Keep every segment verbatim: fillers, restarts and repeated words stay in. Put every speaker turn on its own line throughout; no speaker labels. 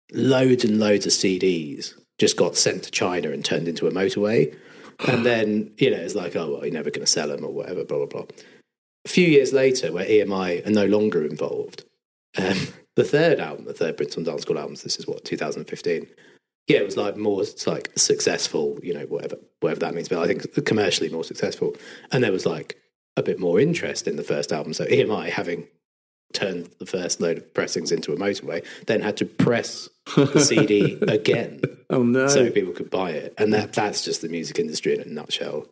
loads and loads of C Ds just got sent to China and turned into a motorway. And then, you know, it's like, oh, well, you're never going to sell them or whatever, blah, blah, blah. A few years later, where E M I are no longer involved, um, the third album, the third Brixton Dance School albums, this is what, two thousand fifteen? Yeah, it was like more, it's like successful, you know, whatever whatever that means, but I think commercially more successful. And there was like a bit more interest in the first album. So E M I, having turned the first load of pressings into a motorway, then had to press the C D again.
Oh no!
So people could buy it, and that that's just the music industry in a nutshell.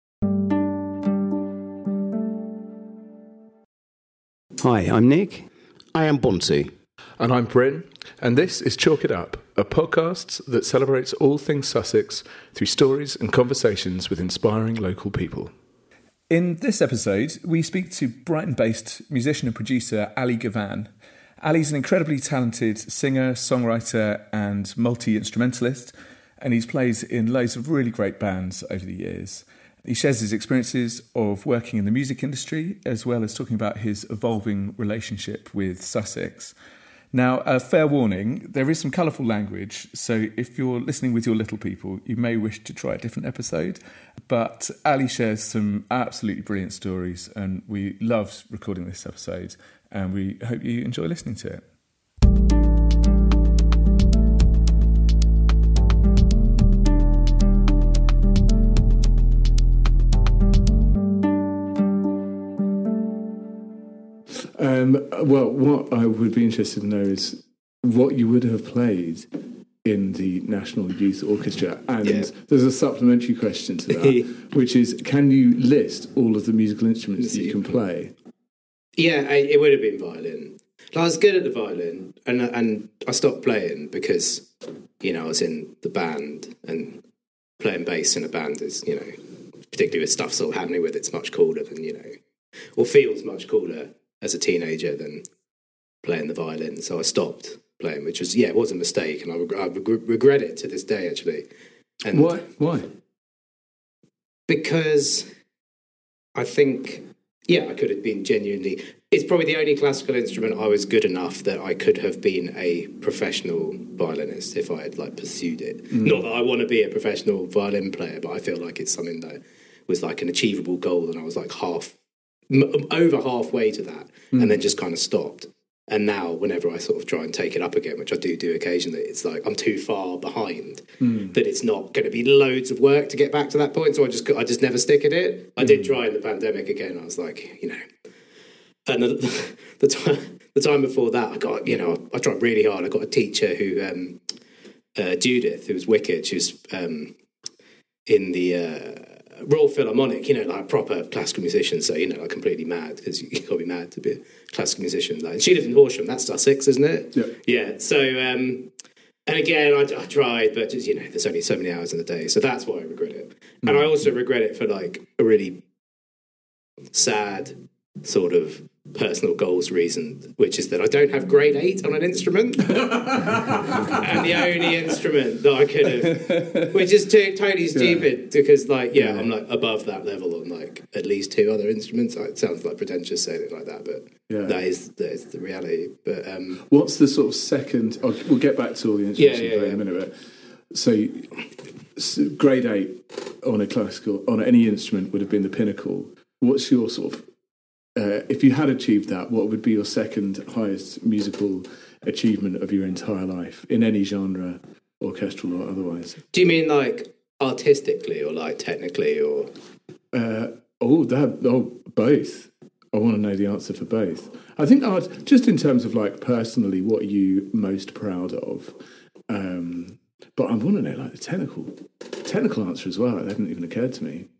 Hi, I'm Nick.
I am Bonty.
And I'm Bryn. And this is Chalk It Up, a podcast that celebrates all things Sussex through stories and conversations with inspiring local people.
In this episode, we speak to Brighton-based musician and producer Ali Gavan. Ali's an incredibly talented singer, songwriter and multi-instrumentalist, and he plays in loads of really great bands over the years. He shares his experiences of working in the music industry, as well as talking about his evolving relationship with Sussex. Now, a fair warning, there is some colourful language, so if you're listening with your little people, you may wish to try a different episode. But Ali shares some absolutely brilliant stories, and we loved recording this episode, and we hope you enjoy listening to it.
Um, well, what I would be interested to know is what you would have played in the National Youth Orchestra. And yeah. There's a supplementary question to that, which is, can you list all of the musical instruments that you can play?
Yeah, I, it would have been violin. I was good at the violin, and and I stopped playing because, you know, I was in the band, and playing bass in a band is, you know, particularly with stuff sort of happening with it's much cooler than, you know, or feels much cooler as a teenager than playing the violin. So I stopped playing, which was, yeah, it was a mistake, and I, reg- I reg- regret it to this day, actually. And
Why? Why?
Because I think, yeah, I could have been genuinely... It's probably the only classical instrument I was good enough that I could have been a professional violinist if I had, like, pursued it. Mm. Not that I want to be a professional violin player, but I feel like it's something that was, like, an achievable goal, and I was, like, half... over halfway to that, mm. and then just kind of stopped. And now, whenever I sort of try and take it up again, which I do do occasionally, it's like I'm too far behind mm. that it's not going to be loads of work to get back to that point. So I just I just never stick at it. I mm. did try in the pandemic again. I was like, you know, and the, the time the time before that, I got you know I tried really hard. I got a teacher who um, uh, Judith, who was wicked. She was um, in the. Uh, Royal Philharmonic, you know, like a proper classical musician, so, you know, like completely mad, because you've got to be mad to be a classical musician. Like, and she lived in Horsham, that's Sussex, isn't it?
Yeah.
Yeah, so, um, and again, I, I tried, but, just, you know, there's only so many hours in the day, so that's why I regret it. Mm-hmm. And I also regret it for, like, a really sad sort of personal goals reason, which is that I don't have grade eight on an instrument. And the only instrument that I could have, which is too, totally stupid, yeah. because, like, yeah, yeah, I'm, like, above that level on, like, at least two other instruments. It sounds, like, pretentious saying it like that, but yeah. that is that is the reality. But um,
what's the sort of second... Oh, we'll get back to all the instruments yeah, yeah, in yeah. a minute, but... So, so, grade eight on a classical, on any instrument would have been the pinnacle. What's your sort of... Uh, if you had achieved that, what would be your second highest musical achievement of your entire life in any genre, orchestral or otherwise?
Do you mean like artistically or like technically or?
Uh, oh, that oh both. I want to know the answer for both. I think art, just in terms of like personally, what are you most proud of? Um, but I want to know like the technical, technical answer as well. That hadn't even occurred to me.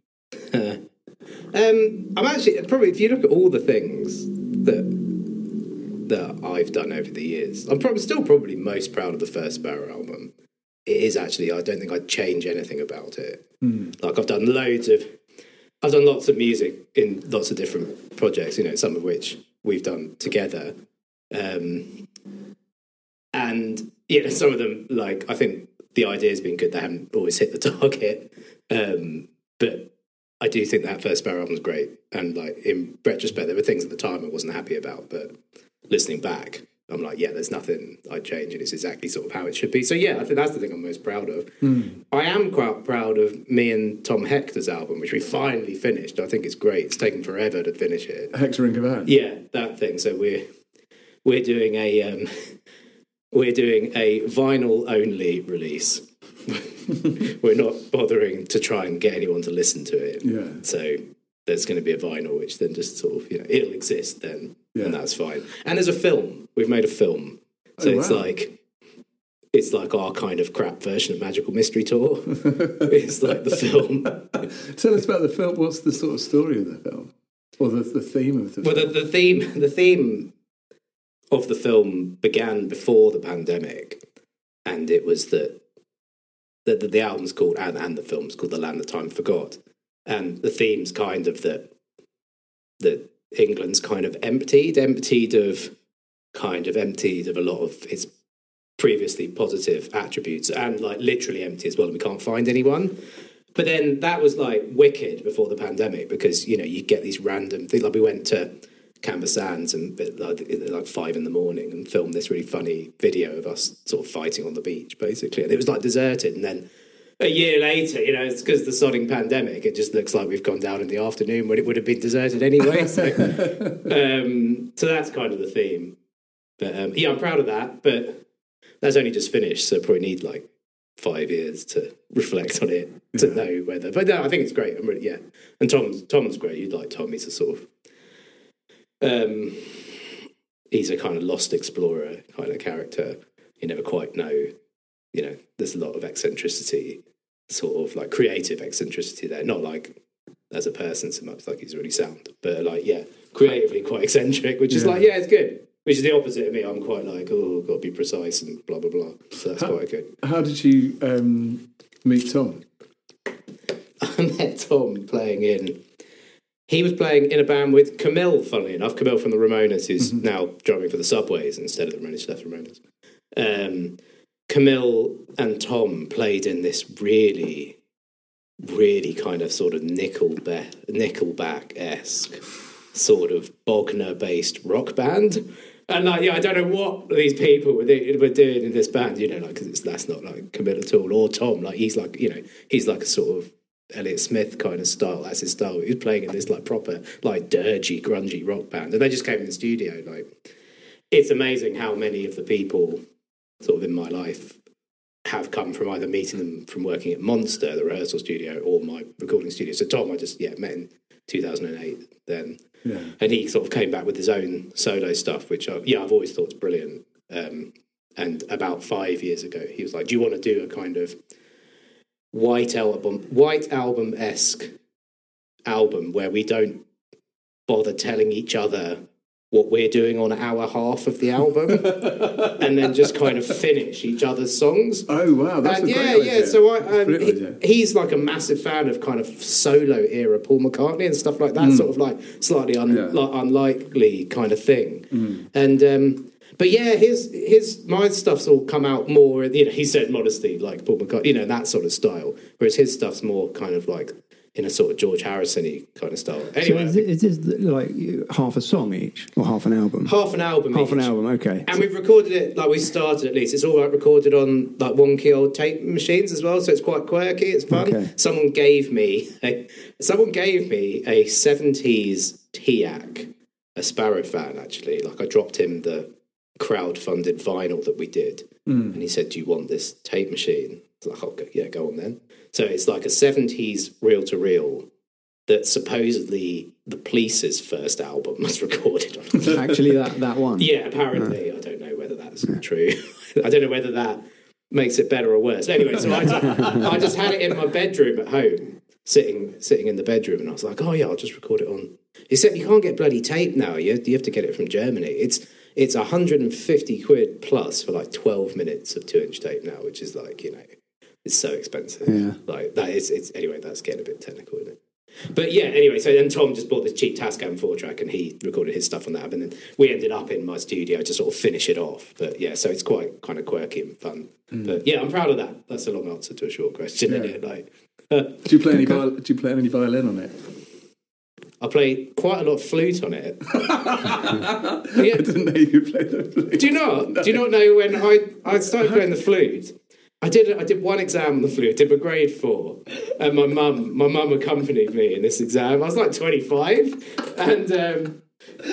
Um, I'm actually probably if you look at all the things that that I've done over the years, I'm probably still probably most proud of the first Sparrow album. It is actually, I don't think I'd change anything about it. Mm. Like I've done loads of, I've done lots of music in lots of different projects, you know, some of which we've done together, um, and you know, some of them like I think the idea's been good. They haven't always hit the target, um, but. I do think that first Sparrow album was great, and like in retrospect, there were things at the time I wasn't happy about, but listening back, I'm like, yeah, there's nothing I'd change, and it's exactly sort of how it should be. So yeah, I think that's the thing I'm most proud of. Mm. I am quite proud of me and Tom Hector's album, which we finally finished. I think it's great. It's taken forever to finish it.
Hector and Gavan.
Yeah, that thing. So we're we're doing a um, we're doing a vinyl only release. We're not bothering to try and get anyone to listen to it.
Yeah.
So there's going to be a vinyl, which then just sort of, you know, it'll exist then, yeah. and that's fine. And there's a film. We've made a film. So oh, it's wow. like, it's like our kind of crap version of Magical Mystery Tour. It's like the film.
Tell us about the film. What's the sort of story of the film? Or the, the theme of the
well,
film?
Well, the, the theme, the theme of the film began before the pandemic. And it was that the, the, the album's called, and, and the film's called The Land That Time Forgot. And the theme's kind of that that England's kind of emptied, emptied of kind of emptied of a lot of its previously positive attributes, and like literally empty as well. And we can't find anyone. But then that was like wicked before the pandemic, because you know you get these random things. Like we went to Canberra Sands and like, like five in the morning and filmed this really funny video of us sort of fighting on the beach, basically. And it was like deserted, and then a year later, you know, it's because the sodding pandemic, it just looks like we've gone down in the afternoon when it would have been deserted anyway. So, um, so that's kind of the theme. But um, yeah, I'm proud of that. But that's only just finished, so probably need like five years to reflect on it to yeah. know whether. But no, I think it's great. I'm really, yeah, and Tom's Tom's great. You'd like Tom. He's a sort of um, he's a kind of lost explorer kind of character. You never quite know. You know, there's a lot of eccentricity, sort of like creative eccentricity there. Not like as a person so much, like he's really sound, but like, yeah, creatively quite eccentric, which is yeah. like, yeah, it's good. Which is the opposite of me. I'm quite like, oh, got to be precise and blah, blah, blah. So that's how, quite good.
How did you um, meet Tom?
I met Tom playing in... He was playing in a band with Camille, funnily enough. Camille from the Ramonas, who's mm-hmm. now drumming for the Subways instead of the Ramonas. She left the Ramonas. Um, Camille and Tom played in this really, really kind of sort of Nickelback, Nickelback-esque sort of Bogner-based rock band. And like, yeah, I don't know what these people were, were doing in this band, you know, like, because that's not like Camille at all, or Tom. Like, he's like, you know, he's like a sort of Elliott Smith kind of style. That's his style. He was playing in this like proper, like dirgy, grungy rock band, and they just came in the studio. Like, it's amazing how many of the people sort of in my life have come from either meeting them from working at Monster, the rehearsal studio, or my recording studio. So Tom, I just yeah met in two thousand eight then, yeah. and he sort of came back with his own solo stuff, which I, yeah I've always thought is brilliant. Um, and about five years ago, he was like, "Do you want to do a kind of white album, white album esque album where we don't bother telling each other what we're doing on our half of the album, and then just kind of finish each other's songs?"
Oh wow, that's
and
a
yeah,
great
yeah.
idea.
So I, um, he, he's like a massive fan of kind of solo era Paul McCartney and stuff like that, mm. sort of like slightly un, yeah. like unlikely kind of thing. Mm. And um, but yeah, his his my stuff's all come out more. You know, he said modesty like Paul McCartney, you know, that sort of style. Whereas his stuff's more kind of like in a sort of George Harrison-y kind of style. Anyway,
so is, it, is this like half a song each, or half an album?
Half an album
Half
each.
an album, okay.
And we've recorded it, like we started at least, it's all like recorded on like wonky old tape machines as well, so it's quite quirky, it's fun. Okay. Someone gave me, a, someone gave me a seventies T A C, a Sparrow fan actually, like I dropped him the crowd-funded vinyl that we did, mm. and he said, "Do you want this tape machine?" I was like, "Oh, yeah, go on then." So it's like a seventies reel-to-reel that supposedly the Police's first album was recorded on.
Actually, that, that one?
Yeah, apparently. Uh, I don't know whether that's yeah. true. I don't know whether that makes it better or worse. Anyway, so I just, I just had it in my bedroom at home, sitting sitting in the bedroom, and I was like, oh, yeah, I'll just record it on. Except you can't get bloody tape now. You have, you have to get it from Germany. It's it's one hundred fifty quid plus for like twelve minutes of two-inch tape now, which is like, you know, it's so expensive. Yeah. Like that is it's anyway, that's getting a bit technical, isn't it? But yeah, anyway, so then Tom just bought this cheap Tascam four track and he recorded his stuff on that, and then we ended up in my studio to sort of finish it off. But yeah, so it's quite kind of quirky and fun. Mm. But yeah, I'm proud of that. That's a long answer to a short question, yeah. isn't it? Like, uh,
do you play any viol- do you play any violin on it?
I played quite a lot of flute on it. Yeah.
I didn't know you played the flute.
Do you not? No. Do you not know when I, I started playing the flute? I did I did one exam on the flute. I did my grade four, and my mum my mum accompanied me in this exam. I was like twenty-five, and um,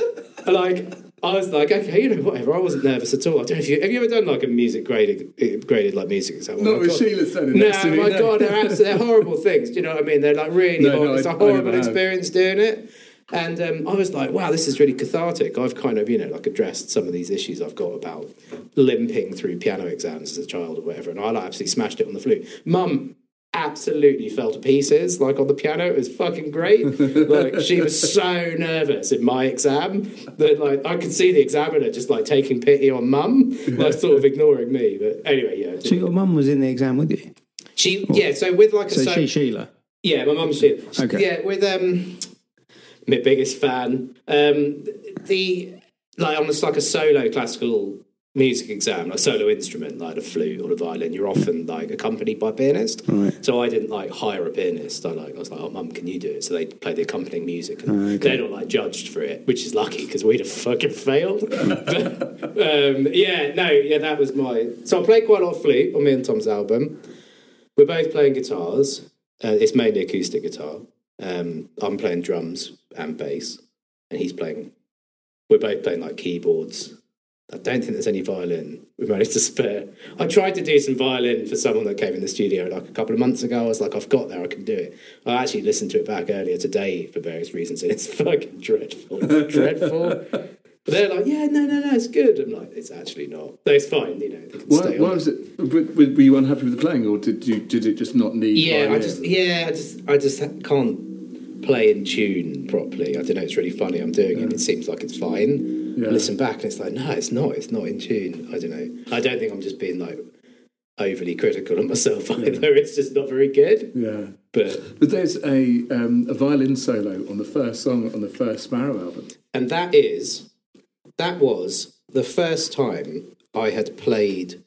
like I was like, okay, you know, whatever. I wasn't nervous at all. I don't know if you have you ever done like a music graded graded like music exam?
Not with Sheila standing
no,
next to me.
My
no.
God, they're absolutely, they're horrible things. Do you know what I mean? They're like really
no,
horrible.
no,
it's
I,
a horrible
I
experience doing it. And um, I was like, wow, this is really cathartic. I've kind of, you know, like addressed some of these issues I've got about limping through piano exams as a child or whatever. And I like, absolutely smashed it on the flute. Mum absolutely fell to pieces, like on the piano. It was fucking great. Like, she was so nervous in my exam that, like, I could see the examiner just, like, taking pity on Mum, like, sort of ignoring me. But anyway, yeah.
So your mum was in the exam with you?
She, or, yeah, so with, like, a...
So,
so
she, Sheila?
Yeah, my mum's Sheila.
Okay.
Yeah, with, um... my biggest fan. Um, the like on this like a solo classical music exam, like solo instrument, like a flute or a violin, you're often like accompanied by a pianist.
Right.
So I didn't like hire a pianist. I like I was like, oh, Mum, can you do it? So they play the accompanying music, and
oh, okay.
they're not like judged for it, which is lucky because we'd have fucking failed. But, um, yeah, no, yeah, that was my. So I played quite a lot of flute on me and Tom's album. We're both playing guitars. Uh, it's mainly acoustic guitar. Um, I'm playing drums and bass, and he's playing. We're both playing like keyboards. I don't think there's any violin we managed to spare. I tried to do some violin for someone that came in the studio like a couple of months ago. I was like, I've got there, I can do it. I actually listened to it back earlier today for various reasons, and it's fucking dreadful. It's dreadful. But they're like, yeah, no, no, no, it's good. I'm like, it's actually not. No, it's fine, you know. They can
why
stay
why
on
was it? Were, were you unhappy with the playing, or did you did it just not need?
Yeah,
violin?
I just yeah, I just I just can't play in tune properly. I don't know, it's really funny. I'm doing it and it seems like it's fine. Yeah. I listen back and it's like, no, it's not. It's not in tune. I don't know. I don't think I'm just being like overly critical of myself either. Yeah. It's just not very good.
Yeah.
But
but there's a um, a violin solo on the first song on the first Sparrow album.
And that is, that was the first time I had played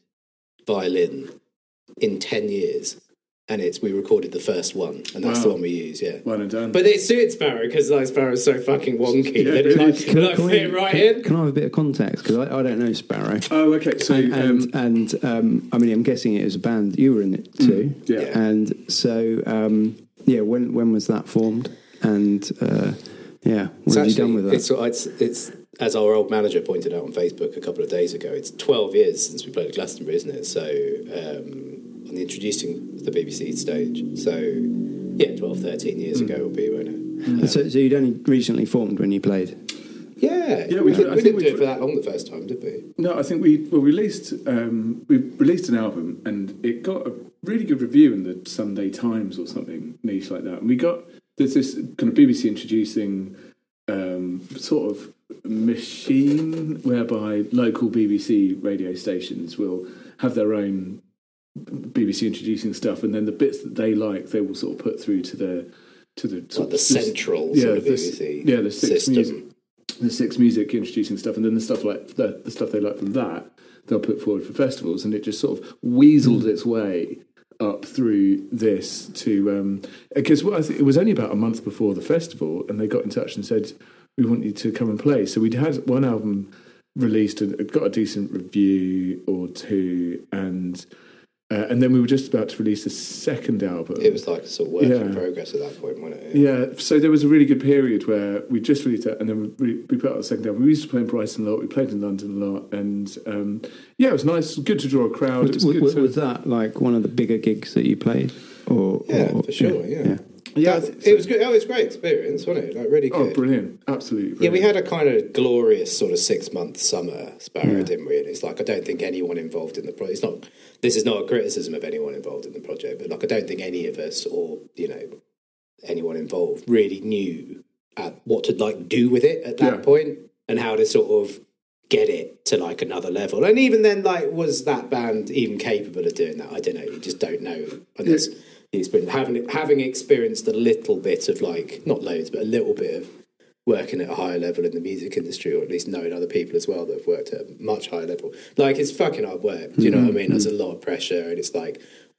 violin in ten years. And it's we recorded the first one, and that's wow. the one we use, yeah.
One and done.
But it suits Sparrow because like Sparrow's so fucking wonky yeah, that it like, can, like, can fit we, right
can,
in.
Can I have a bit of context? Because I, I don't know Sparrow.
Oh, okay. So
and
um,
and, and um, I mean, I'm guessing it was a band you were in it too.
Mm, yeah.
And so um, yeah, when when was that formed? And uh, yeah, what
it's
have
actually,
you done with that?
It's, it's it's as our old manager pointed out on Facebook a couple of days ago. It's twelve years since we played at Glastonbury, isn't it? So. Um, on the introducing the B B C stage. So, yeah, twelve, thirteen years mm. ago will be, won't it?
Mm. Um, so, so you'd only recently formed when you played?
Yeah.
Yeah,
we,
we,
did,
I
we
think
didn't
we,
do it for that long the first time, did we?
No, I think we well, released um, we released an album and it got a really good review in the Sunday Times or something niche like that. And we got, there's this kind of B B C introducing um, sort of machine whereby local B B C radio stations will have their own B B C introducing stuff, and then the bits that they like, they will sort of put through to the to the
like the central
yeah,
sort of
the,
B B C
yeah, the six
system.
music, the six music introducing stuff, and then the stuff like the, the stuff they like from that, they'll put forward for festivals, and it just sort of weaseled its way up through this to um, because well, I think it was only about a month before the festival, and they got in touch and said, "We want you to come and play." So we'd had one album released and it got a decent review or two, and. Uh, and then we were just about to release the second album.
It was like a sort of work
yeah.
in progress at that point, wasn't it? Yeah.
yeah, so there was a really good period where we just released that, and then we, we put out the second album. We used to play in Brighton a lot, we played in London a lot, and um, yeah, it was nice, good to draw a crowd.
Was,
it was,
was,
good
was
to...
that like one of the bigger gigs that you played? Or,
yeah,
or,
for sure, yeah.
yeah.
Yeah,
that, it was good. Oh, it was a great experience, wasn't it? Like really good.
Oh, brilliant! Absolutely. Brilliant.
Yeah, we had a kind of glorious sort of six-month summer, Sparrow,
yeah.
didn't we? And it's like I don't think anyone involved in the project. It's not. This is not a criticism of anyone involved in the project, but like I don't think any of us, or you know, anyone involved, really knew at what to like do with it at that yeah. point and how to sort of get it to like another level. And even then, like, was that band even capable of doing that? I don't know. You just don't know unless. Yeah. It's been having having experienced a little bit of like not loads, but a little bit of working at a higher level in the music industry, or at least knowing other people as well that have worked at a much higher level. Like it's fucking hard work. Do you know mm-hmm. what I mean? There's a lot of pressure, and it's like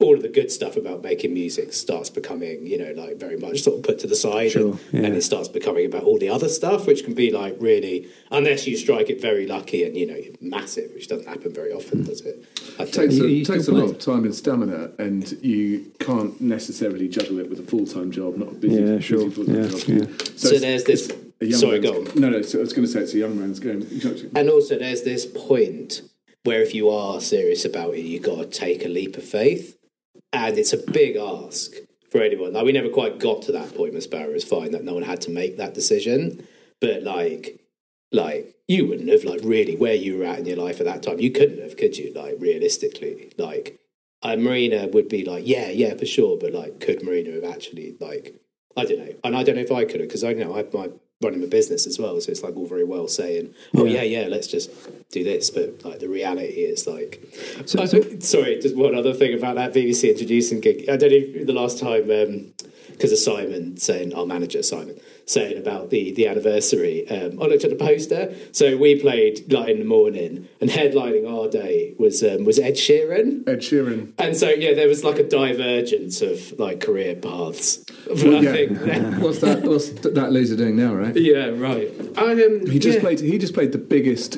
all of the good stuff about making music starts becoming, you know, like very much sort of put to the side,
Sure,
and,
yeah.
and it starts becoming about all the other stuff, which can be like really, unless you strike it very lucky and, you know, massive, which doesn't happen very often, does it? I
It takes,
You-
a,
you
takes a
still
lot
play?
of time and stamina, and you can't necessarily juggle it with a full-time job, not a busy,
Yeah,
busy
sure.
full-time
Yeah,
job.
yeah.
So
it's-
there's this-
it's a young
sorry,
man's-
go on.
No, no, so I was going to say it's a young man's game.
And also there's this point where if you are serious about it, you've got to take a leap of faith. And it's a big ask for anyone. Like, we never quite got to that point with Sparrow. It's fine that no one had to make that decision. But, like, like you wouldn't have, like, really, where you were at in your life at that time, you couldn't have, could you? Like, realistically. Like, uh, Marina would be like, yeah, yeah, for sure. But, like, could Marina have actually, like, I don't know. And I don't know if I could have, because I know I have my running a business as well, so it's like all very well saying, oh yeah, yeah, let's just do this, but like the reality is like,
So-
I-
so-
sorry, just one other thing about that B B C introducing gig. I don't know if the last time, because um, of Simon saying, our manager Simon saying about the the anniversary, um, I looked at the poster. So we played like in the morning, and headlining our day was um, was Ed Sheeran.
Ed Sheeran.
And so yeah, there was like a divergence of like career paths.
Well,
I
yeah.
think.
What's that? What's th- that loser doing now, right?
Yeah, right. I, um,
He just
yeah.
played. He just played the biggest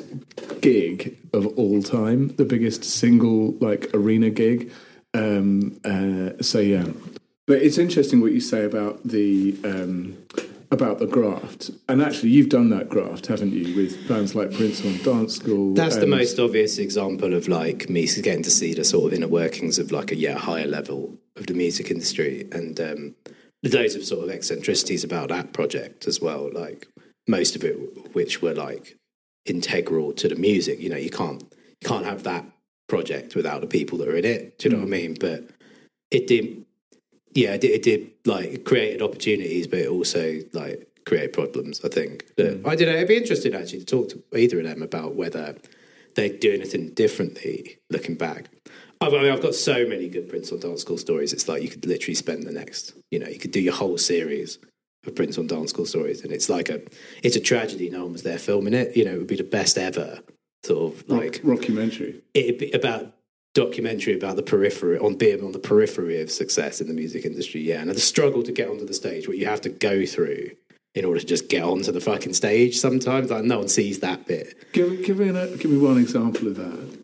gig of all time, the biggest single like arena gig. Um, uh, so yeah, but it's interesting what you say about the um, about the graft. And actually, you've done that graft, haven't you, with bands like Prince on Dance School?
That's the
and-
most obvious example of like me getting to see the sort of inner workings of like a yeah higher level of the music industry, and um, loads of sort of eccentricities about that project as well. Like most of it, which were like integral to the music. You know, you can't you can't have that project without the people that are in it. Do you know what I mean? But it did, yeah, it did, it did like it created opportunities, but it also like created problems. I think. But I don't know. It'd be interesting actually to talk to either of them about whether they do anything differently looking back. I mean, I've got so many good Prince on Dance School stories. It's like you could literally spend the next, you know, you could do your whole series of Prince on Dance School stories, and it's like a, it's a tragedy. No one was there filming it. You know, it would be the best ever sort of like
Rock, rockumentary.
it'd be about documentary about the periphery on being on the periphery of success in the music industry. Yeah, and the struggle to get onto the stage, what you have to go through in order to just get onto the fucking stage. Sometimes, like no one sees that bit.
Give, give me an, give me one example of that.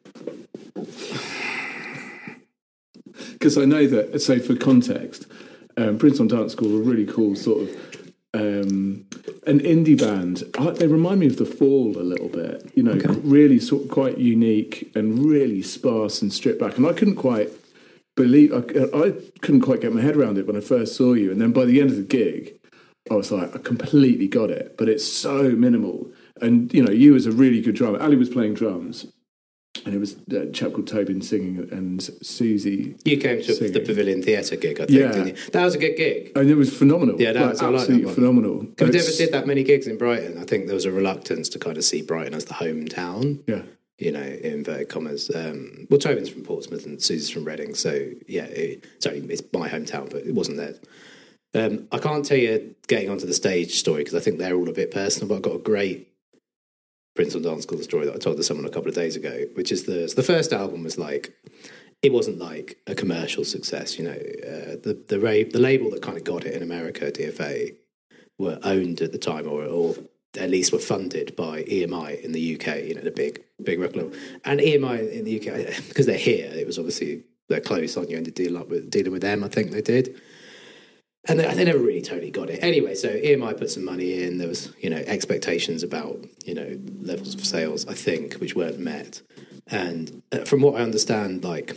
Because I know that, so for context, um, Prince on Dance School were really cool, sort of um, an indie band. I, they remind me of The Fall a little bit, you know,
Okay.
really sort of quite unique and really sparse and stripped back. And I couldn't quite believe, I, I couldn't quite get my head around it when I first saw you. And then by the end of the gig, I was like, I completely got it, but it's so minimal. And, you know, you as a really good drummer, Ali was playing drums. And it was a chap called Tobin singing and Susie.
You came to
singing.
the Pavilion Theatre gig, I think,
Yeah.
didn't you? That was a good gig.
And it was phenomenal.
Yeah, that
like,
was- I like that
absolutely
one.
phenomenal.
I
And
never
it's-
did that many gigs in Brighton. I think there was a reluctance to kind of see Brighton as the hometown,
Yeah.
you know, in inverted commas. Um, well, Tobin's from Portsmouth and Susie's from Reading, so yeah, it, it's, only, it's my hometown, but it wasn't theirs. Um, I can't tell you getting onto the stage story because I think they're all a bit personal, but I've got a great Prince on Dance School story that I told to someone a couple of days ago, which is the the first album was like, it wasn't like a commercial success, you know. Uh, the the ra- the label that kind of got it in America, D F A, were owned at the time, or or at least were funded by E M I in the U K, you know, the big big record label. And E M I in the U K, because they're here, it was obviously they're close on you and deal up with dealing with them. I think they did. And they, they never really totally got it. Anyway, so E M I put some money in. There was, you know, expectations about, you know, levels of sales, I think, which weren't met. And uh, from what I understand, like,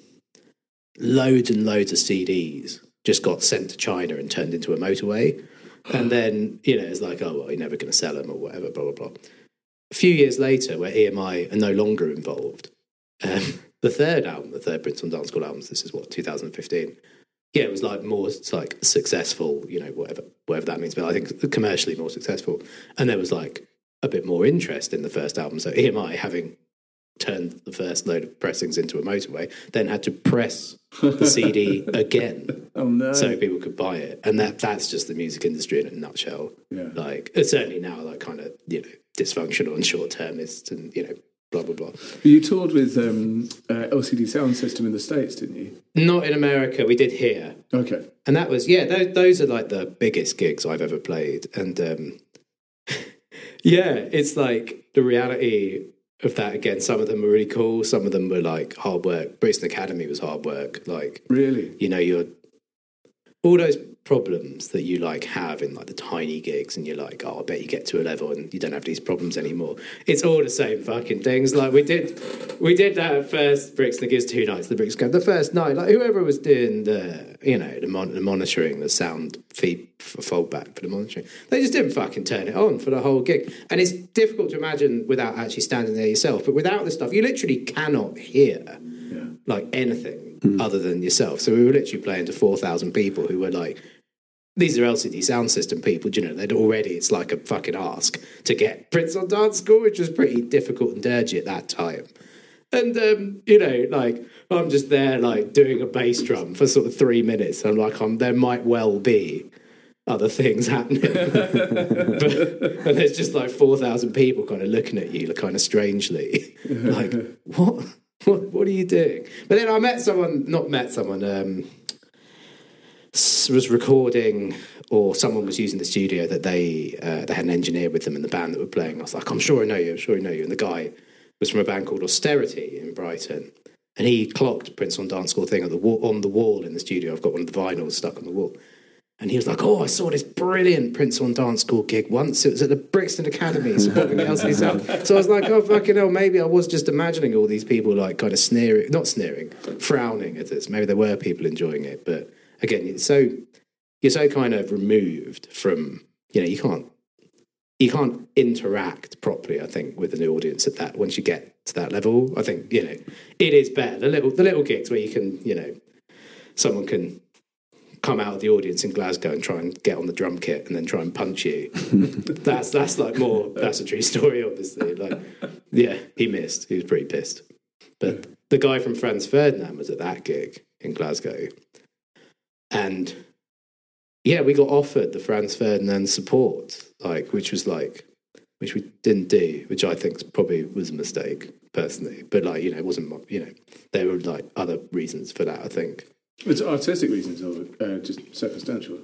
loads and loads of C Ds just got sent to China and turned into a motorway. And then, you know, it's like, oh, well, you're never going to sell them or whatever, blah, blah, blah. A few years later, where E M I are no longer involved, um, the third album, the third Prince on Dance School albums, this is what, two thousand fifteen, yeah, it was like more it's like successful, you know, whatever whatever that means, but I think commercially more successful. And there was like a bit more interest in the first album. So E M I, having turned the first load of pressings into a motorway, then had to press the C D again
Oh, no.
so people could buy it. And that that's just the music industry in a nutshell.
Yeah.
Like, it's certainly now like kind of, you know, dysfunctional and short-termist and, you know, blah, blah, blah.
You toured with um, uh, L C D Sound System in the States, didn't you?
Not in America. We did here.
Okay.
And that was, yeah, those, those are like the biggest gigs I've ever played. And um, yeah, it's like the reality of that again. Some of them were really cool. Some of them were like hard work. Brixton Academy was hard work. Like,
really?
You know, you're all those problems that you like have in like the tiny gigs, and you're like, oh, I bet you get to a level and you don't have these problems anymore. It's all the same fucking things. Like we did, we did that at first. Brixton gigs two nights. The Brixton the first night, like whoever was doing the, you know, the, mon- the monitoring, the sound feed fold back for the monitoring, they just didn't fucking turn it on for the whole gig. And it's difficult to imagine without actually standing there yourself. But without this stuff, you literally cannot hear yeah. like anything mm. other than yourself. So we were literally playing to four thousand people who were like, these are L C D Sound System people, do you know, they'd already, it's like a fucking ask to get Prince on Dance School, which was pretty difficult and dirgy at that time. And, um, you know, like, I'm just there, like, doing a bass drum for sort of three minutes. I'm like, I'm, there might well be other things happening. but, and there's just, like, four thousand people kind of looking at you, like, kind of strangely. Like, what? what? What are you doing? But then I met someone, not met someone, um... was recording, or someone was using the studio that they uh, they had an engineer with them in the band that were playing. I was like, I'm sure I know you, I'm sure I know you. And the guy was from a band called Austerity in Brighton, and he clocked Prince on Dance School thing on the wall, on the wall in the studio. I've got one of the vinyls stuck on the wall, and he was like, oh, I saw this brilliant Prince on Dance School gig once. It was at the Brixton Academy supporting L C D Sound. So I was like, oh fucking hell, maybe I was just imagining all these people like kind of sneering, not sneering, frowning at this. Maybe there were people enjoying it, but again, it's so you're so kind of removed from, you know, you can't you can't interact properly, I think, with an audience at that once you get to that level. I think, you know, it is better. The little the little gigs where you can, you know, someone can come out of the audience in Glasgow and try and get on the drum kit and then try and punch you. that's that's like more that's a true story, obviously. Like, yeah, he missed. He was pretty pissed. But the guy from Franz Ferdinand was at that gig in Glasgow. And yeah, we got offered the Franz Ferdinand support, like, which was like, which we didn't do, which I think probably was a mistake personally. But like, you know, it wasn't, you know, there were like other reasons for that, I think.
It's artistic reasons or uh, just circumstantial?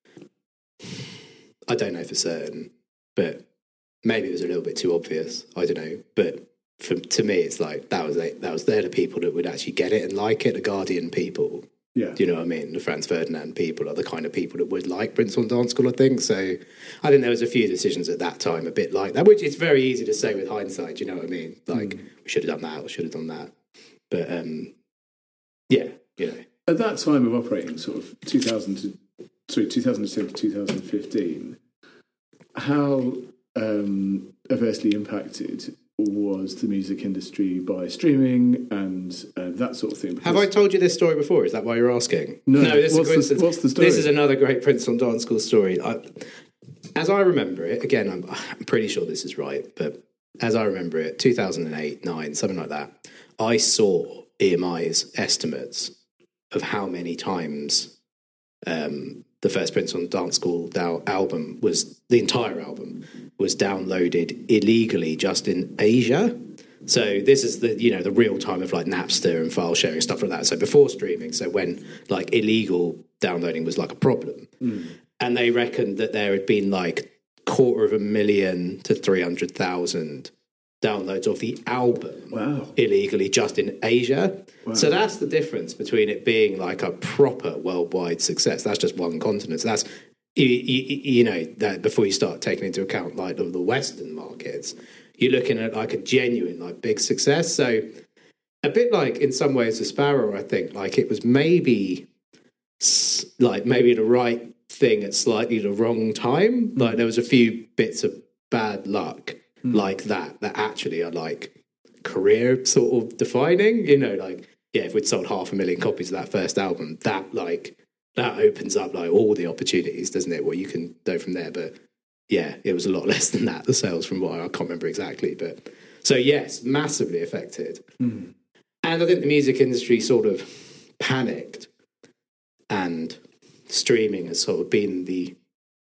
I don't know for certain, but maybe it was a little bit too obvious. I don't know. But for, to me, it's like, that was it. That was, they're the people that would actually get it and like it, the Guardian people.
Yeah.
Do you know what I mean? The Franz Ferdinand people are the kind of people that would like Prince on Dance School, I think. So I think there was a few decisions at that time a bit like that, which is very easy to say with hindsight, do you know what I mean? Like, mm. we should have done that or should have done that. But, um, yeah, you know.
At that time of operating, sort of two thousand to, sorry, two thousand ten to two thousand fifteen, how um, adversely impacted was the music industry by streaming and uh, that sort of thing?
Because have I told you this story before? Is that why you're asking?
No,
no this
what's,
is
the, what's the story?
This is another great Prince on Dance School story. I, as I remember it, again, I'm, I'm pretty sure this is right, but as I remember it, two thousand eight, nine, something like that, I saw E M I's estimates of how many times um, the first Prince on Dance School dow- album was, the entire album, was downloaded illegally just in Asia. So this is the, you know, the real time of like Napster and file sharing, stuff like that. So before streaming, so when like illegal downloading was like a problem. Mm. And they reckoned that there had been like quarter of a million to three hundred thousand downloads of the album
wow.
illegally just in Asia. Wow. So that's the difference between it being like a proper worldwide success. That's just one continent. So that's, you, you, you know, that before you start taking into account like the, the Western markets, you're looking at like a genuine, like big success. So a bit like in some ways the Sparrow, I think, like it was maybe like maybe the right thing at slightly the wrong time. Like there was a few bits of bad luck mm. like that, that actually are like career sort of defining, you know, like, yeah, if we'd sold half a million copies of that first album, that like, that opens up like all the opportunities, doesn't it? Well, you can go from there, but yeah, it was a lot less than that, the sales from what I, I can't remember exactly, but so yes, massively affected. Mm. And I think the music industry sort of panicked, and streaming has sort of been the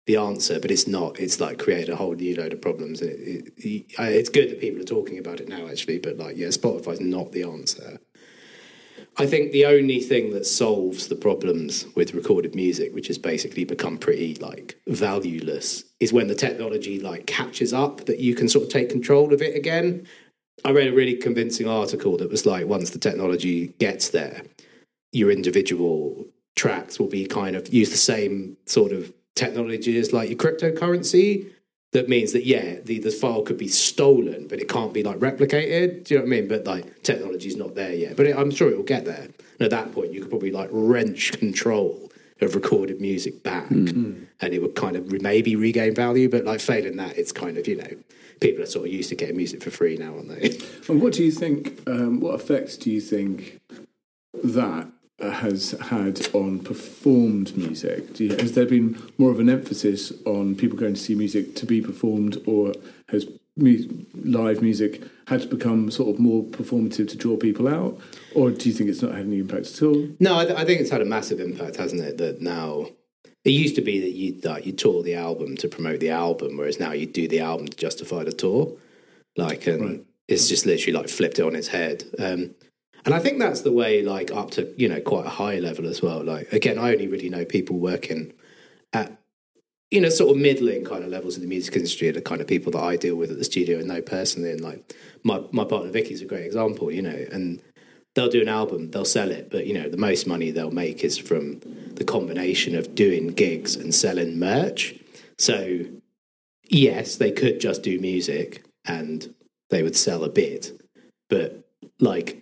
the answer, but it's not. It's like created a whole new load of problems. It, it, it, it's good that people are talking about it now, actually, but like, yeah, Spotify's not the answer. I think the only thing that solves the problems with recorded music, which has basically become pretty like valueless, is when the technology like catches up, that you can sort of take control of it again. I read a really convincing article that was like, once the technology gets there, your individual tracks will be kind of use the same sort of technology as like your cryptocurrency. That means that, yeah, the, the file could be stolen, but it can't be like replicated. Do you know what I mean? But like technology's not there yet. But it, I'm sure it will get there. And at that point, you could probably like wrench control of recorded music back, mm-hmm. and it would kind of maybe regain value. But like failing that, it's kind of, you know, people are sort of used to getting music for free now, aren't they?
And what do you think? Um, what effects do you think that has had on performed music? Do you, has there been more of an emphasis on people going to see music to be performed, or has mu- live music had to become sort of more performative to draw people out? Or do you think it's not had any impact at all?
No, I, th- I think it's had a massive impact, hasn't it? That now, it used to be that you uh, you tour the album to promote the album, whereas now you do the album to justify the tour. Like, and right. It's just literally like flipped it on its head. Um, And I think that's the way, like, up to, you know, quite a high level as well. Like, again, I only really know people working at, you know, sort of middling kind of levels in the music industry, the kind of people that I deal with at the studio and know personally. And, like, my, my partner Vicky's a great example, you know, and they'll do an album, they'll sell it, but, you know, the most money they'll make is from the combination of doing gigs and selling merch. So, yes, they could just do music and they would sell a bit, but, like,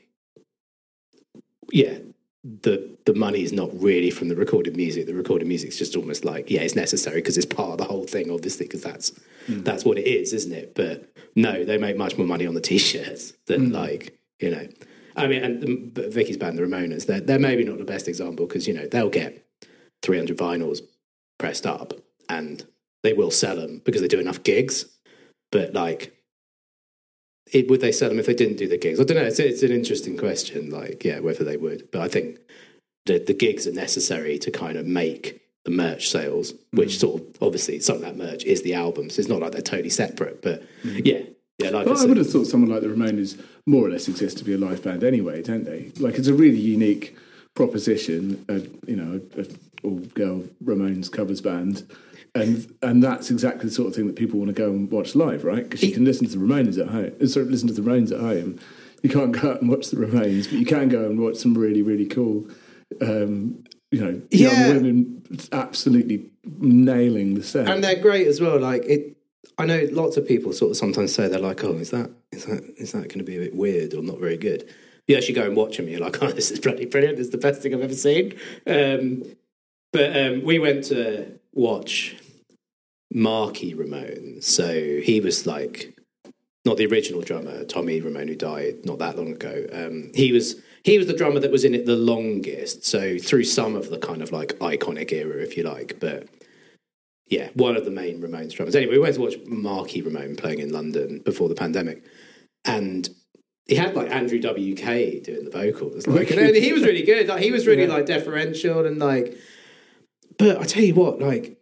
yeah, the the money is not really from the recorded music. The recorded music is just almost like, yeah, it's necessary because it's part of the whole thing, obviously, because that's mm. that's what it is, isn't it? But no, they make much more money on the T-shirts than mm. like, you know. I mean, and but Vicky's band, the Ramonas, they're, they're maybe not the best example because, you know, they'll get three hundred vinyls pressed up and they will sell them because they do enough gigs. But like, It, would they sell them if they didn't do the gigs? I don't know. It's, it's an interesting question, like, yeah, whether they would. But I think the, the gigs are necessary to kind of make the merch sales, which mm. sort of, obviously, some of that merch is the albums. So it's not like they're totally separate. But, mm. yeah. yeah. Like
well,
I,
I, I would have thought someone like the Ramonas more or less exist to be a live band anyway, don't they? Like, it's a really unique proposition, uh, you know, an all-girl Ramones covers band. And and that's exactly the sort of thing that people want to go and watch live, right? Because you can listen to the Ramones at home, sort of listen to the Ramones at home. You can't go out and watch the Ramones, but you can go and watch some really, really cool, um, you know,
yeah.
young women absolutely nailing the set.
And they're great as well. Like it, I know lots of people sort of sometimes say they're like, oh, is that is that is that going to be a bit weird or not very good? You actually go and watch them, you're like, oh, this is bloody brilliant. This is the best thing I've ever seen. Um, but um, we went to watch Marky Ramone. So he was like not the original drummer, Tommy Ramone, who died not that long ago. Um, he was he was the drummer that was in it the longest. So through some of the kind of like iconic era, if you like. But yeah, one of the main Ramones drummers. Anyway, we went to watch Marky Ramone playing in London before the pandemic, and he had like Andrew W K doing the vocals. Like, and he was really good. Like he was really yeah. like deferential and like. But I tell you what, like.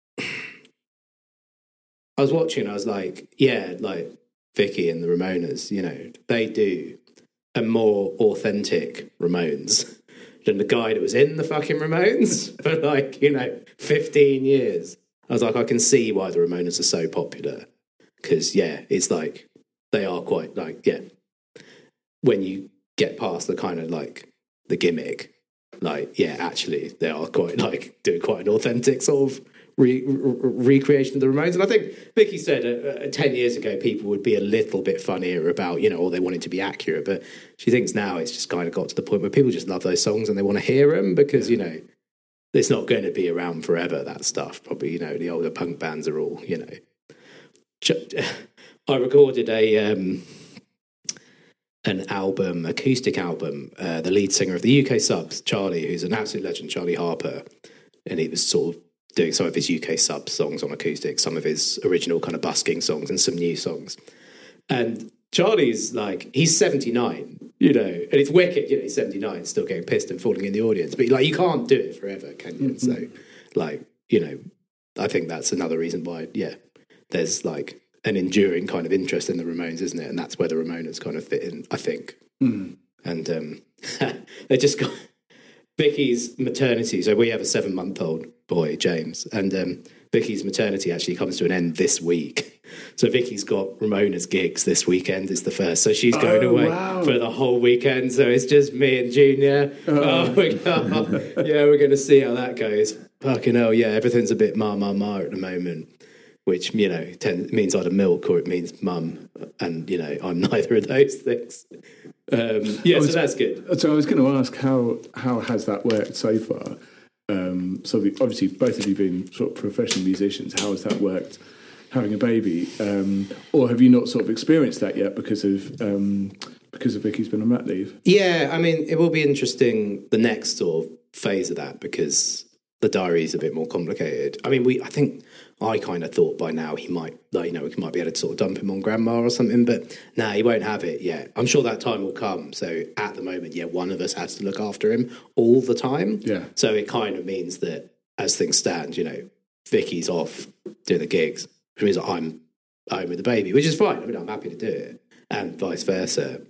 I was watching, I was like, yeah, like Vicky and the Ramonas, you know, they do a more authentic Ramones than the guy that was in the fucking Ramones for like, you know, fifteen years. I was like, I can see why the Ramonas are so popular. Because, yeah, it's like, they are quite like, yeah, when you get past the kind of like the gimmick, like, yeah, actually, they are quite like doing quite an authentic sort of Re- re- recreation of the Ramones. And I think Vicky said uh, uh, ten years ago people would be a little bit funnier about, you know, or they wanted to be accurate, but she thinks now it's just kind of got to the point where people just love those songs and they want to hear them because, you know, it's not going to be around forever, that stuff. Probably, you know, the older punk bands are all, you know. I recorded a um, an album, acoustic album, uh, the lead singer of the U K Subs, Charlie, who's an absolute legend, Charlie Harper, and he was sort of doing some of his U K sub songs on acoustic, some of his original kind of busking songs and some new songs. And Charlie's like, he's seventy-nine, you know, and it's wicked, you know, he's seventy-nine, still getting pissed and falling in the audience. But like, you can't do it forever, can you? Mm-hmm. So like, you know, I think that's another reason why, yeah, there's like an enduring kind of interest in the Ramones, isn't it? And that's where the Ramones kind of fit in, I think.
Mm.
And um, they just got Vicky's maternity. So we have a seven-month-old boy, James, and um, Vicky's maternity actually comes to an end this week. So Vicky's got Ramona's gigs this weekend is the first. So she's going
oh,
away
wow.
for the whole weekend. So it's just me and Junior. Oh, oh my God. Yeah, we're going to see how that goes. Fucking hell, yeah, everything's a bit ma, ma, ma at the moment, which, you know, tend, means either milk or it means mum. And, you know, I'm neither of those things. Um, yeah, was, so that's good.
So I was going to ask, how how has that worked so far? Um, so obviously both of you being sort of professional musicians, how has that worked having a baby? Um, or have you not sort of experienced that yet because of um, because of Vicky's been on mat leave?
Yeah, I mean, it will be interesting, the next sort of phase of that, because the diary is a bit more complicated. I mean, we I think I kind of thought by now he might, like, you know, we might be able to sort of dump him on grandma or something, but no, nah, he won't have it yet. I'm sure that time will come. So at the moment, yeah, one of us has to look after him all the time.
Yeah.
So it kind of means that as things stand, you know, Vicky's off doing the gigs, which means that I'm home with the baby, which is fine. I mean, I'm happy to do it, and vice versa.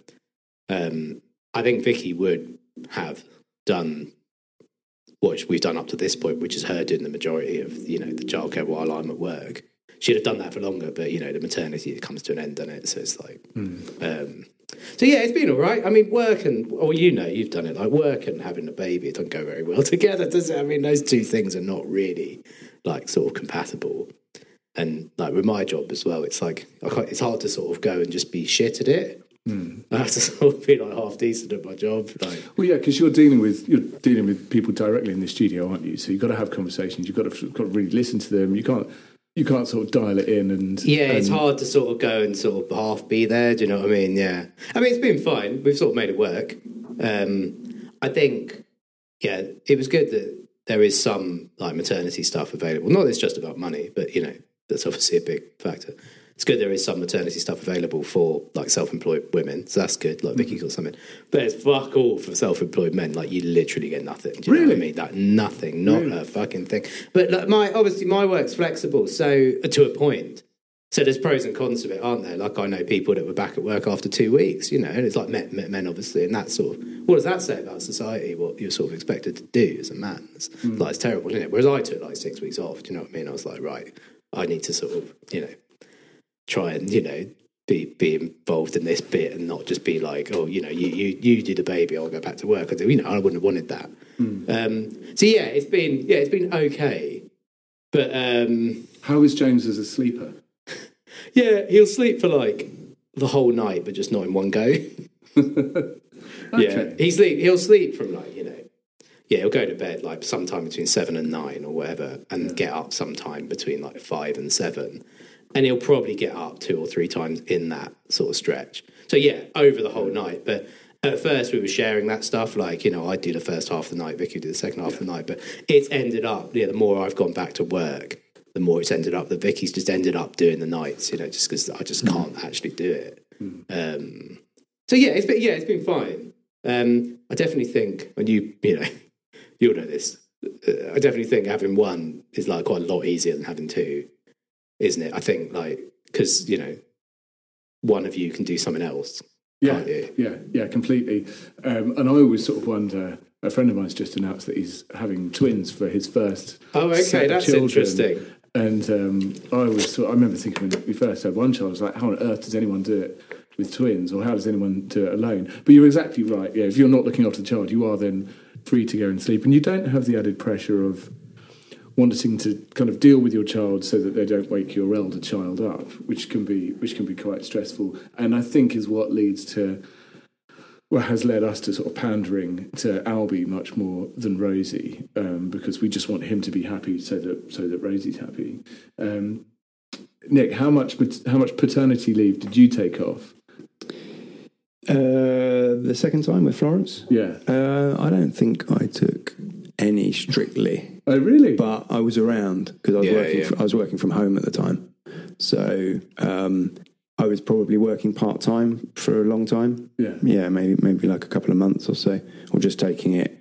Um, I think Vicky would have done what we've done up to this point, which is her doing the majority of, you know, the childcare while I'm at work. She'd have done that for longer, but, you know, the maternity comes to an end, doesn't it? So it's like, mm. um, so yeah, it's been all right. I mean, work and, well, you know, you've done it, like work and having a baby, it doesn't go very well together, does it? I mean, those two things are not really like sort of compatible. And like with my job as well, it's like, I can't, it's hard to sort of go and just be shit at it. Mm. I have to sort of be like half decent at my job. Like,
well, yeah, because you're dealing with you're dealing with people directly in the studio, aren't you? So you've got to have conversations. You've got to got to really listen to them. You can't you can't sort of dial it in and
yeah,
and...
it's hard to sort of go and sort of half be there. Do you know what I mean? Yeah, I mean, it's been fine. We've sort of made it work. Um, I think, yeah, it was good that there is some like maternity stuff available. Not that it's just about money, but you know, that's obviously a big factor. It's good there is some maternity stuff available for like self-employed women, so that's good. Like Vicky got something, but it's fuck all for self-employed men. Like you literally get nothing. Do you
really?
know what I mean? Like nothing, not really? A fucking thing. But like, my obviously my work's flexible, so to a point. So there's pros and cons of it, aren't there? Like I know people that were back at work after two weeks, you know, and it's like men, men obviously, and that sort of. What does that say about society? What you're sort of expected to do as a man? It's, mm. like it's terrible, isn't it? Whereas I took like six weeks off. Do you know what I mean? I was like, right, I need to sort of, you know. Try and, you know, be be involved in this bit and not just be like, oh, you know, you you, you do the baby, I'll go back to work. I do, you know, I wouldn't have wanted that. Mm. Um, so yeah, it's been yeah, it's been okay. But um,
how is James as a sleeper?
Yeah, he'll sleep for like the whole night, but just not in one go. Okay. Yeah, he sleep. He'll sleep from like, you know, yeah, he'll go to bed like sometime between seven and nine or whatever, and yeah. get up sometime between like five and seven. And he'll probably get up two or three times in that sort of stretch. So, yeah, over the whole night. But at first we were sharing that stuff. Like, you know, I'd do the first half of the night, Vicky would do the second half yeah. of the night. But it's ended up, yeah, the more I've gone back to work, the more it's ended up that Vicky's just ended up doing the nights, you know, just because I just can't mm. actually do it. Mm. Um, so, yeah, it's been, yeah, it's been fine. Um, I definitely think, and you, you know, you'll know this, uh, I definitely think having one is like quite a lot easier than having two. Isn't it? I think, like, because, you know, one of you can do something else.
Yeah,
can't you?
yeah, yeah, completely. Um, and I always sort of wonder, a friend of mine's just announced that he's having twins for his first
Oh, okay, that's
children.
Interesting.
And um, I was, sort of, I remember thinking when we first had one child, I was like, how on earth does anyone do it with twins? Or how does anyone do it alone? But you're exactly right. Yeah, if you're not looking after the child, you are then free to go and sleep. And you don't have the added pressure of wanting to kind of deal with your child so that they don't wake your elder child up, which can be which can be quite stressful, and I think is what leads to, well, has led us to sort of pandering to Albie much more than Rosie, um, because we just want him to be happy so that so that Rosie's happy. Um, Nick, how much how much paternity leave did you take off?
Uh, the second time with Florence?
Yeah,
uh, I don't think I took any strictly.
Oh, really?
But I was around because I was
yeah,
working.
Yeah.
From, I was working from home at the time, so um, I was probably working part time for a long time.
Yeah,
yeah, maybe maybe like a couple of months or so, or just taking it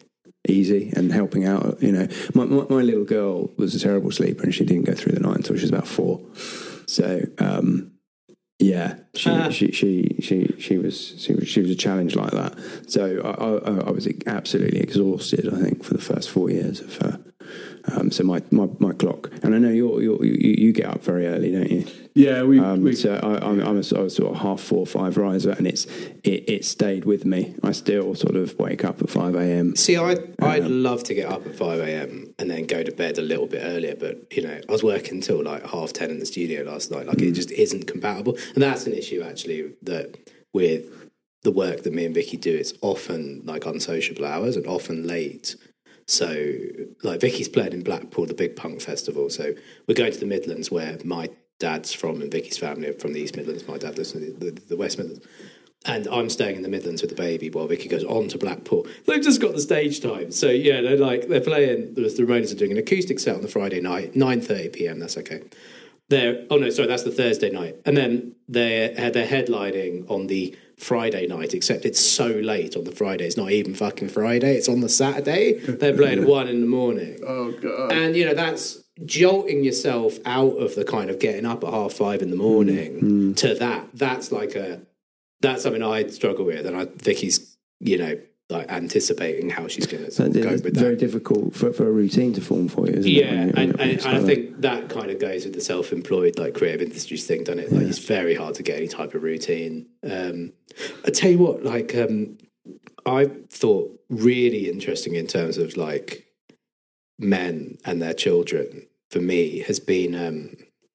easy and helping out. You know, my, my, my little girl was a terrible sleeper and she didn't go through the night until she was about four. So, um, yeah, she, uh. she, she, she, she was, she was, she was a challenge like that. So I, I, I was absolutely exhausted, I think, for the first four years of her. Um, so my, my, my clock, and I know you're, you're, you you get up very early, don't you?
Yeah, we.
Um,
we
so I, I'm, I'm a, I was sort of half four, five riser, and it's it, it stayed with me. I still sort of wake up at five a.m.
See, I I'd um, love to get up at five a.m. and then go to bed a little bit earlier, but you know, I was working until like half ten in the studio last night. Like mm. it just isn't compatible, and that's an issue actually that with the work that me and Vicky do. It's often like unsociable hours and often late. So, like, Vicky's playing in Blackpool, the big punk festival. So we're going to the Midlands, where my dad's from, and Vicky's family are from the East Midlands. My dad lives in the, the, the West Midlands. And I'm staying in the Midlands with the baby while Vicky goes on to Blackpool. They've just got the stage time. So, yeah, they're like, they're playing, the Ramones are doing an acoustic set on the Friday night, nine thirty p.m, that's okay. They're, oh, no, sorry, that's the Thursday night. And then they're, they're headlining on the Friday night, except it's so late on the Friday. It's not even fucking Friday. It's on the Saturday. They're playing at one in the morning.
Oh, God.
And, you know, that's jolting yourself out of the kind of getting up at half five in the morning mm. to that. That's like a, that's something I struggle with. And I, Vicky's, you know, like anticipating how she's going to sort of go with that.
It's very difficult for, for a routine to form for you, isn't
yeah,
it?
Yeah, and, and, and I think that kind of goes with the self-employed, like creative industries thing, doesn't it? Like yeah. It's very hard to get any type of routine. Um, I tell you what, like um, I thought really interesting in terms of like men and their children for me has been um,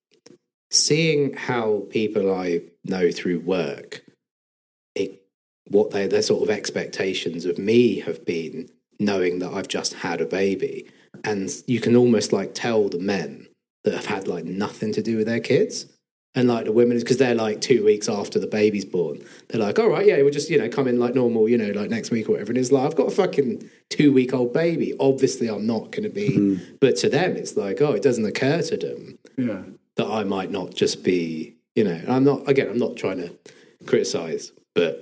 seeing how people I know through work, it what they, their sort of expectations of me have been, knowing that I've just had a baby. And you can almost like tell the men that have had like nothing to do with their kids. And like the women, because they're like two weeks after the baby's born, they're like, all right, yeah, we'll just, you know, come in like normal, you know, like next week or whatever. And it's like, I've got a fucking two week old baby. Obviously I'm not going to be, mm. but to them, it's like, oh, it doesn't occur to them
yeah.
that I might not just be, you know, I'm not, again, I'm not trying to criticize, but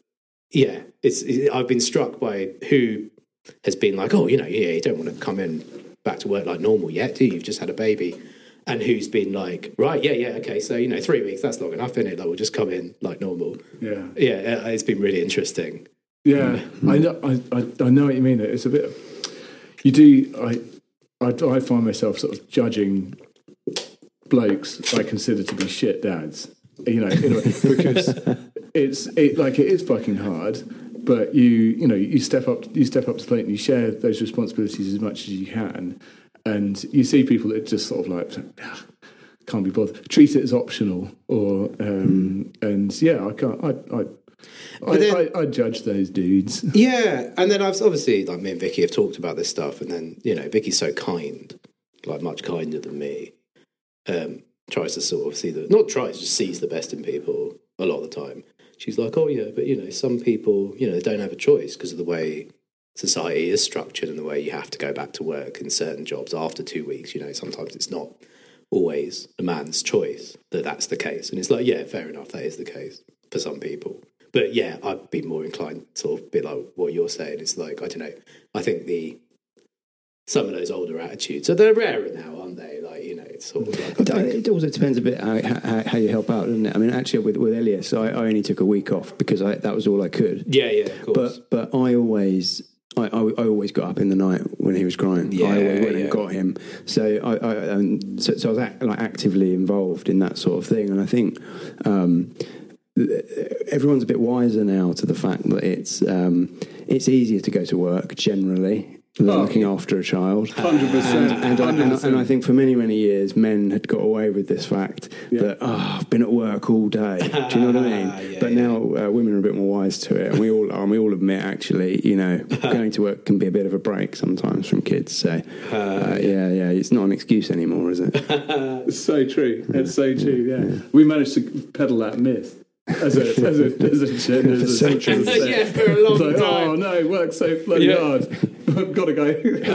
yeah, it's, it, I've been struck by who has been like, oh, you know, yeah, you don't want to come in back to work like normal yet, do you? You've just had a baby. And who's been like, right, yeah, yeah, okay, so, you know, three weeks, that's long enough, isn't it? Like, we'll just come in like normal.
Yeah.
Yeah, it's been really interesting.
Yeah, I know I, I, I know what you mean. It's a bit of, you do, I, I, I find myself sort of judging blokes I consider to be shit dads, you know, in a way, because it's, it, like, it is fucking hard, but you, you know, you step up, you step up to the plate and you share those responsibilities as much as you can. And you see people that just sort of like, ah, can't be bothered, treat it as optional, or um, mm. and yeah, I can't. I I, I, then, I I judge those dudes.
Yeah, and then I've obviously, like, me and Vicky have talked about this stuff, and then, you know, Vicky's so kind, like much kinder than me. Um, tries to sort of see the not tries, just sees the best in people a lot of the time. She's like, oh yeah, but you know, some people, you know, they don't have a choice because of the way society is structured and the way you have to go back to work in certain jobs after two weeks. You know, sometimes it's not always a man's choice that that's the case. And it's like, yeah, fair enough, that is the case for some people. But yeah, I'd be more inclined sort of a bit like what you're saying. It's like, I don't know, I think the some of those older attitudes, so they're rarer now, aren't they? Like, you know, it's sort of like, I think,
it also depends a bit how, how, how you help out, doesn't it? I mean, actually, with with Elias, I, I only took a week off because I, that was all I could.
Yeah, yeah, of course.
But but I always. I, I, I always got up in the night when he was crying.
Yeah,
I always went
yeah.
and got him. So I, I um, so, so I was act, like actively involved in that sort of thing. And I think um, everyone's a bit wiser now to the fact that it's um, it's easier to go to work generally than oh, looking after a child.
one hundred percent.
And, and, I, and, and I think for many, many years, men had got away with this fact yeah. that, oh, I've been at work all day. Do you know what I mean?
yeah,
but
yeah.
now uh, women are a bit more wise to it. And we all are. And we all admit, actually, you know, going to work can be a bit of a break sometimes from kids. So, uh, uh, yeah, yeah, it's not an excuse anymore, is it?
It's so true. It's so true, yeah. We managed to peddle that myth. As a as a as a, as a, as a, as a
yeah, for a long
like,
time.
Oh no, work so bloody yeah. hard. I've got to go.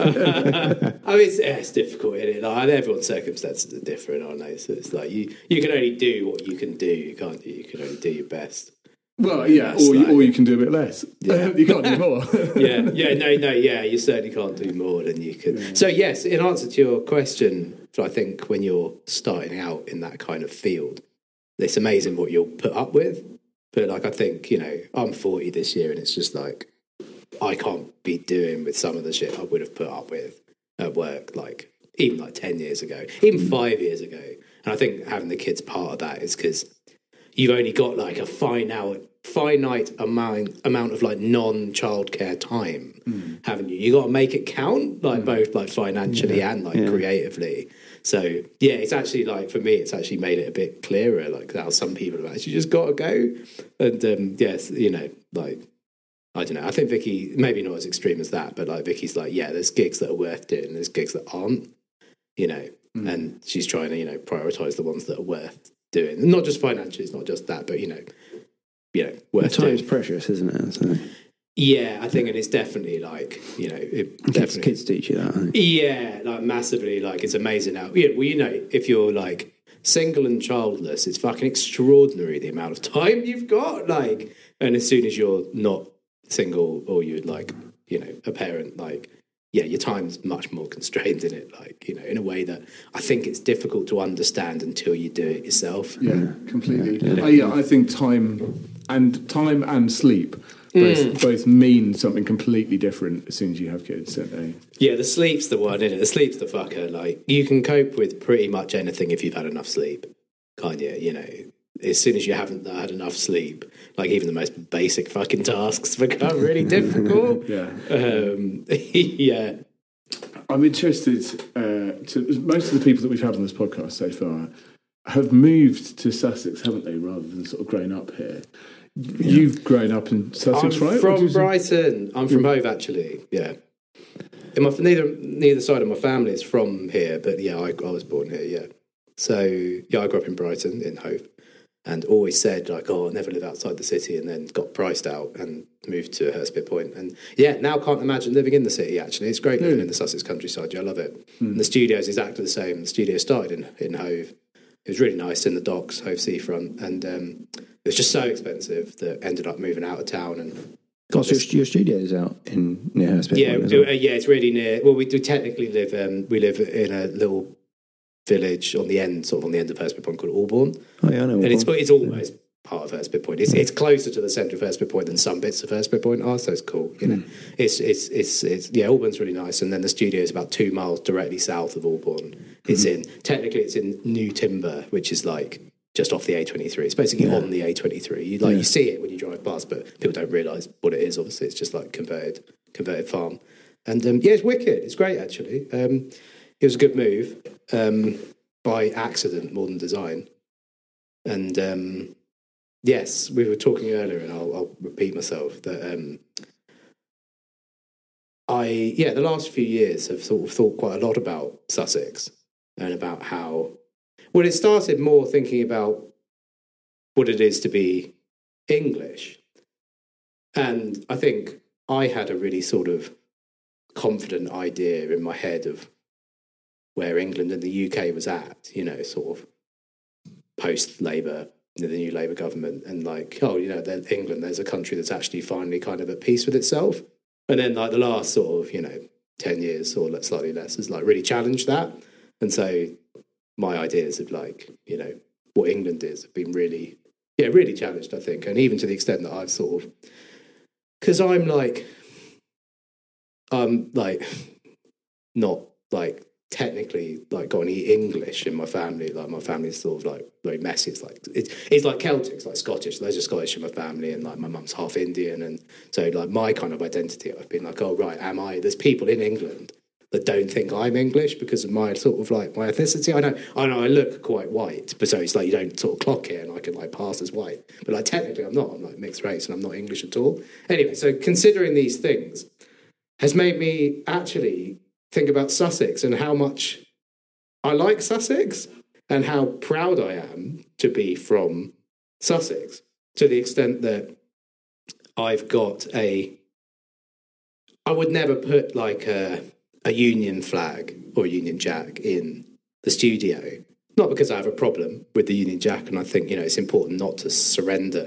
I mean, it's, it's difficult, isn't it? Like, everyone's circumstances are different, aren't they? So it's like you, you can only do what you can do, can't you? You can only do your best.
Well, yeah, or,
like,
you, or you can do a bit less.
Yeah.
You can't do more.
yeah, yeah, no, no, yeah, you certainly can't do more than you could. Yeah. So, yes, in answer to your question, I think when you're starting out in that kind of field, it's amazing what you'll put up with. But, like, I think, you know, I'm forty this year, and it's just like, I can't be doing with some of the shit I would have put up with at work, like, even like ten years ago, even five years ago. And I think having the kids part of that is because you've only got like a finite, finite amount amount of like non-childcare time, mm. haven't you? You got to make it count, like mm. both like financially yeah. and like yeah. creatively. So yeah, it's actually like for me, it's actually made it a bit clearer. Like how some people have actually just got to go, and um, yes, you know, like I don't know. I think Vicky maybe not as extreme as that, but like Vicky's like, yeah, there's gigs that are worth doing, there's gigs that aren't, you know, mm. and she's trying to you know prioritize the ones that are worth doing, not just financially. It's not just that, but you know, you know, worth
doing. Time's
doing.
precious, isn't it? So.
Yeah, I think, and it's definitely like you know, it
kids,
definitely
kids teach you that. I think.
Yeah, like massively. Like it's amazing now. Yeah, well, you know, if you're like single and childless, it's fucking extraordinary the amount of time you've got. Like, and as soon as you're not single or you're like, you know, a parent, like. Yeah, your time's much more constrained in it, like, you know, in a way that I think it's difficult to understand until you do it yourself.
Yeah, completely. Yeah, yeah. Uh, yeah I think time and time and sleep both, mm. both mean something completely different as soon as you have kids, don't they?
Yeah, the sleep's the one, isn't it? The sleep's the fucker. Like, you can cope with pretty much anything if you've had enough sleep, can't you? You know, as soon as you haven't had enough sleep, like even the most basic fucking tasks become really difficult.
yeah.
Um, yeah.
I'm interested uh, to most of the people that we've had on this podcast so far have moved to Sussex, haven't they, rather than sort of grown up here. Yeah. You've grown up in Sussex,
I'm
right?
From Brighton. I'm from Hove, actually. Yeah. In my, neither neither side of my family is from here, but yeah, I, I was born here. Yeah. So yeah, I grew up in Brighton in Hove. And always said, like, oh, I'll never live outside the city, and then got priced out and moved to Hurstpit Point. And, yeah, now can't imagine living in the city, actually. It's great living mm. in the Sussex countryside. Yeah, I love it. Mm. And the studio's exactly the same. The studio started in, in Hove. It was really nice in the docks, Hove seafront. And um, it was just so expensive that ended up moving out of town. And
Gosh, your, your studio's out in near Hurstpit
yeah,
Point.
Yeah, yeah, it's really near. Well, we do technically live, um, we live in a little village on the end, sort of on the end of Hurstpit Point called Albourne.
Oh, yeah, I know.
And it's, it's almost part of Hurstpit Point. It's, it's closer to the centre of Hurstpit Point than some bits of Hurstpit Point are, so it's cool. You know, mm. it's, it's it's it's yeah, Albourne's really nice, and then the studio is about two miles directly south of Albourne. It's mm. in technically it's in New Timber, which is like just off the A twenty-three. It's basically yeah. on the A twenty-three. You like yeah. you see it when you drive past, but people don't realise what it is. Obviously, it's just like converted converted farm, and um, yeah, it's wicked. It's great actually. Um, it was a good move. Um, by accident more than design. And um, yes, we were talking earlier, and I'll, I'll repeat myself, that um, I, yeah, the last few years have sort of thought quite a lot about Sussex and about how, well, it started more thinking about what it is to be English. And I think I had a really sort of confident idea in my head of where England and the U K was at, you know, sort of post-Labour, the new Labour government, and like, oh, you know, England, there's a country that's actually finally kind of at peace with itself. And then like the last sort of, you know, ten years or slightly less has like really challenged that. And so my ideas of like, you know, what England is have been really, yeah, really challenged, I think. And even to the extent that I've sort of, because I'm like, I'm like, not like, technically like got any English in my family. Like my family's sort of like very messy. It's like it's it's like Celtic, it's like Scottish. There's a Scottish in my family, and like my mum's half Indian, and so like my kind of identity, I've been like, oh right, am I? There's people in England that don't think I'm English because of my sort of like my ethnicity. I know I know I look quite white, but so it's like you don't sort of clock it, and I can like pass as white. But like technically, I'm not. I'm like mixed race, and I'm not English at all. Anyway, so considering these things has made me actually think about Sussex and how much I like Sussex and how proud I am to be from Sussex, to the extent that I've got a, I would never put like a, a Union flag or a Union Jack in the studio, not because I have a problem with the Union Jack, and I think, you know, it's important not to surrender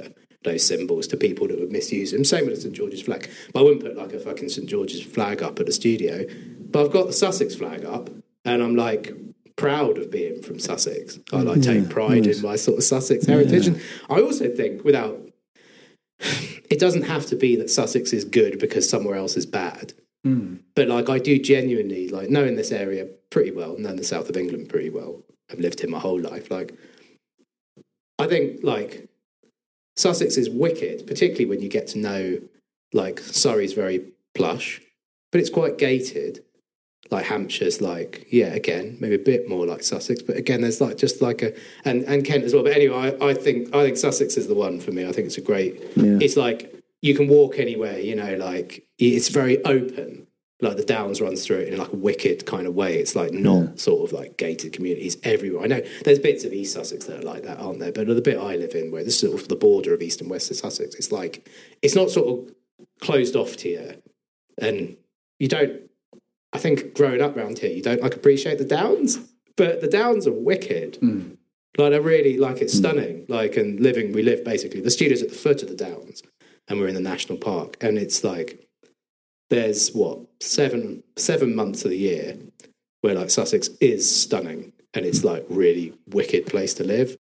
those symbols to people that would misuse them. Same with the St George's flag. But I wouldn't put like a fucking St George's flag up at the studio. But I've got the Sussex flag up, and I'm like proud of being from Sussex. I like
yeah,
take pride
nice.
in my sort of Sussex heritage.
Yeah.
And I also think without, it doesn't have to be that Sussex is good because somewhere else is bad.
Mm.
But like I do genuinely like knowing this area pretty well, knowing the south of England pretty well. I've lived here my whole life. Like I think like Sussex is wicked, particularly when you get to know like Surrey's very plush, but it's quite gated. Like Hampshire's like, yeah, again, maybe a bit more like Sussex, but again, there's like just like a and, and Kent as well. But anyway, I, I think I think Sussex is the one for me. I think it's a great.
Yeah.
It's like you can walk anywhere, you know, like it's very open. Like the Downs runs through it in like a wicked kind of way. It's like not yeah. sort of like gated communities everywhere. I know there's bits of East Sussex that are like that, aren't there? But the bit I live in, where this is sort of the border of East and West of Sussex, it's like it's not sort of closed off to you, and you don't. I think growing up around here, you don't like appreciate the Downs, but the Downs are wicked. Mm. Like I really like it's stunning. Mm. Like and living, we live basically the studio's at the foot of the Downs, and we're in the national park, and it's like. There's what seven seven months of the year where like Sussex is stunning and it's like really wicked place to live,